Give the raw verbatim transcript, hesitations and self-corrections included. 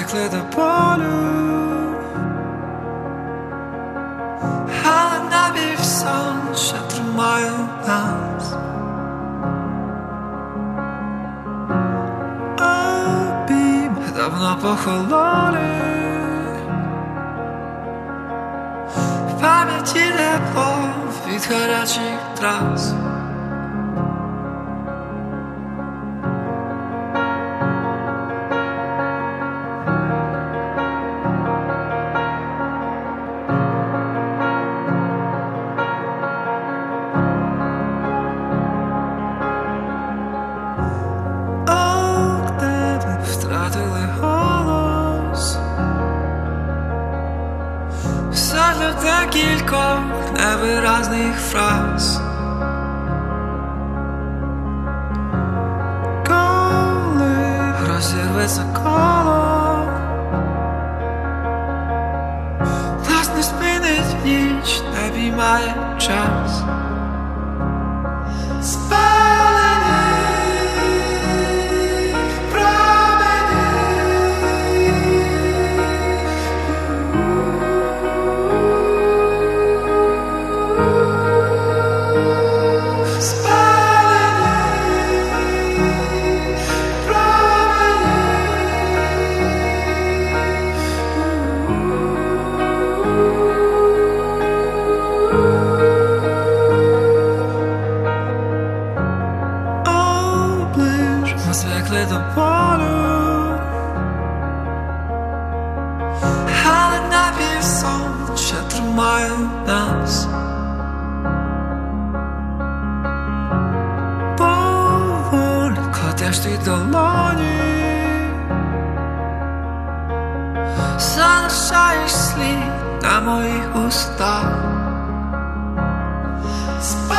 звикли до болю, але напівсон ще тримає нас. Обійми давно похололи, в пам'яті тепло від гарячих трас. Втратили голос, все для декількох невиразних фраз. Коли розірветься коло, нас не спинить ніч, не піймає час. Ми звикли до болю, але напівсон ще тримає нас. Поволі кладеш твій долоні, залишаєш слід на моїх устах.